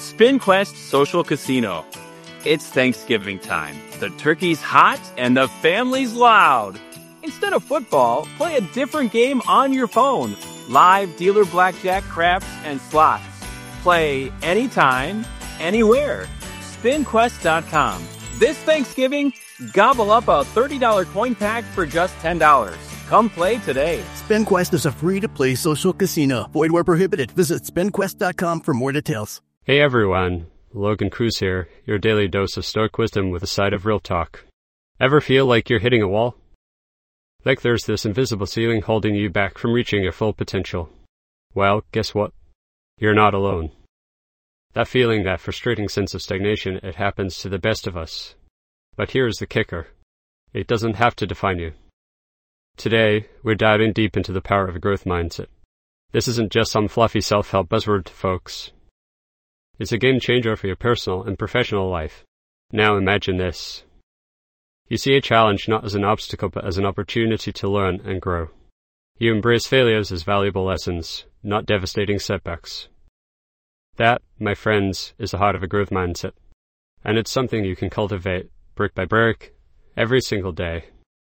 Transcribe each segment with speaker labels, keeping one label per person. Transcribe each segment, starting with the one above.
Speaker 1: SpinQuest Social Casino. It's Thanksgiving time. The turkey's hot and the family's loud. Instead of football, play a different game on your phone. Live dealer blackjack, craps, and slots. Play anytime, anywhere. SpinQuest.com. This Thanksgiving, gobble up a $30 coin pack for just $10. Come play today.
Speaker 2: SpinQuest is a free-to-play social casino. Void where prohibited. Visit SpinQuest.com for more details.
Speaker 3: Hey everyone, Logan Cruz here, your daily dose of stoic wisdom with a side of real talk. Ever feel like you're hitting a wall? Like there's this invisible ceiling holding you back from reaching your full potential? Well, guess what? You're not alone. That feeling, that frustrating sense of stagnation, it happens to the best of us. But here's the kicker. It doesn't have to define you. Today, we're diving deep into the power of a growth mindset. This isn't just some fluffy self-help buzzword, folks. It's a game changer for your personal and professional life. Now imagine this. You see a challenge not as an obstacle but as an opportunity to learn and grow. You embrace failures as valuable lessons, not devastating setbacks. That, my friends, is the heart of a growth mindset. And it's something you can cultivate, brick by brick, every single day.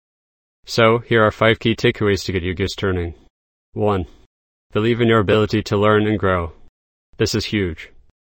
Speaker 3: So, here are 5 key takeaways to get your gears turning. 1. Believe in your ability to learn and grow. This is huge.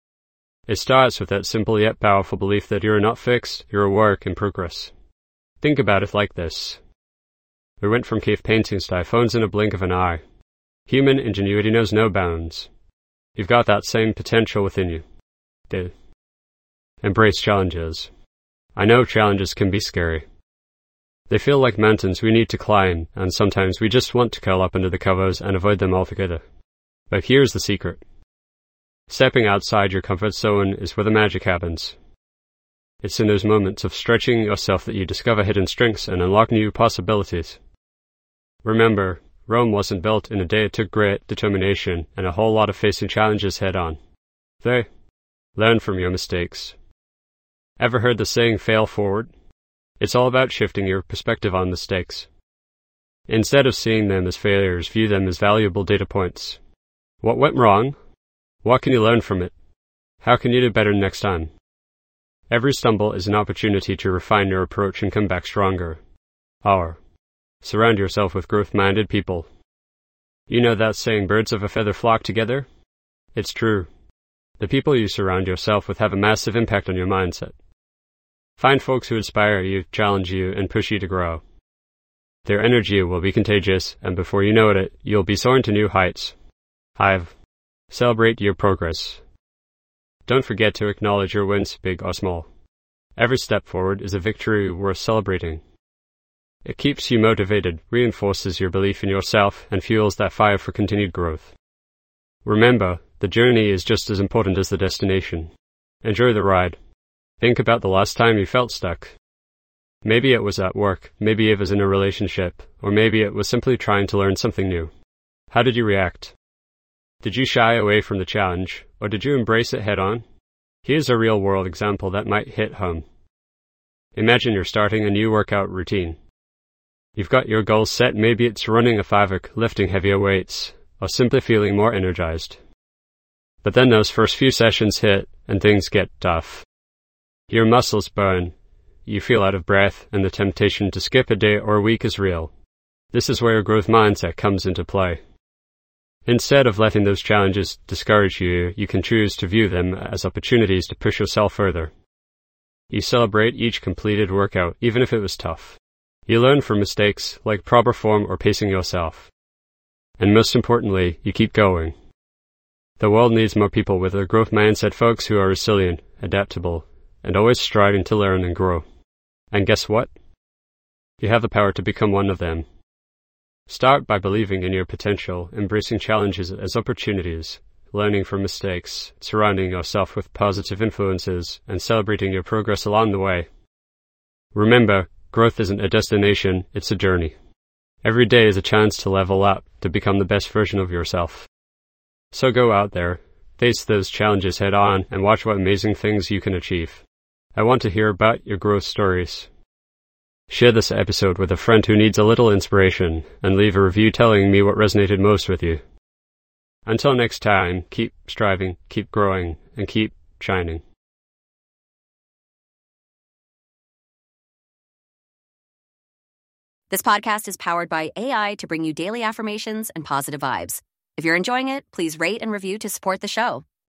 Speaker 3: It starts with that simple yet powerful belief that you're not fixed, you're a work in progress. Think about it like this. We went from cave paintings to iPhones in a blink of an eye. Human ingenuity knows no bounds. You've got that same potential within you. Embrace challenges. I know challenges can be scary. They feel like mountains we need to climb, and sometimes we just want to curl up under the covers and avoid them altogether. But here's the secret. Stepping outside your comfort zone is where the magic happens. It's in those moments of stretching yourself that you discover hidden strengths and unlock new possibilities. Remember, Rome wasn't built in a day. It took great determination and a whole lot of facing challenges head on. Learn from your mistakes. Ever heard the saying, fail forward? It's all about shifting your perspective on mistakes. Instead of seeing them as failures, view them as valuable data points. What went wrong? What can you learn from it? How can you do better next time? Every stumble is an opportunity to refine your approach and come back stronger. Surround yourself with growth-minded people. You know that saying, birds of a feather flock together? It's true. The people you surround yourself with have a massive impact on your mindset. Find folks who inspire you, challenge you, and push you to grow. Their energy will be contagious, and before you know it, you'll be soaring to new heights. Celebrate your progress. Don't forget to acknowledge your wins, big or small. Every step forward is a victory worth celebrating. It keeps you motivated, reinforces your belief in yourself, and fuels that fire for continued growth. Remember, the journey is just as important as the destination. Enjoy the ride. Think about the last time you felt stuck. Maybe it was at work, maybe it was in a relationship, or maybe it was simply trying to learn something new. How did you react? Did you shy away from the challenge, or did you embrace it head-on? Here's a real-world example that might hit home. Imagine you're starting a new workout routine. You've got your goals set. Maybe it's running a 5K, lifting heavier weights, or simply feeling more energized. But then those first few sessions hit, and things get tough. Your muscles burn, you feel out of breath, and the temptation to skip a day or a week is real. This is where your growth mindset comes into play. Instead of letting those challenges discourage you, you can choose to view them as opportunities to push yourself further. You celebrate each completed workout, even if it was tough. You learn from mistakes, like proper form or pacing yourself. And most importantly, you keep going. The world needs more people with a growth mindset, folks who are resilient, adaptable, and always striving to learn and grow. And guess what? You have the power to become one of them. Start by believing in your potential, embracing challenges as opportunities, learning from mistakes, surrounding yourself with positive influences, and celebrating your progress along the way. Remember, growth isn't a destination, it's a journey. Every day is a chance to level up, to become the best version of yourself. So go out there, face those challenges head on, and watch what amazing things you can achieve. I want to hear about your growth stories. Share this episode with a friend who needs a little inspiration, and leave a review telling me what resonated most with you. Until next time, keep striving, keep growing, and keep keep shining.
Speaker 4: This podcast is powered by AI to bring you daily affirmations and positive vibes. If you're enjoying it, please rate and review to support the show.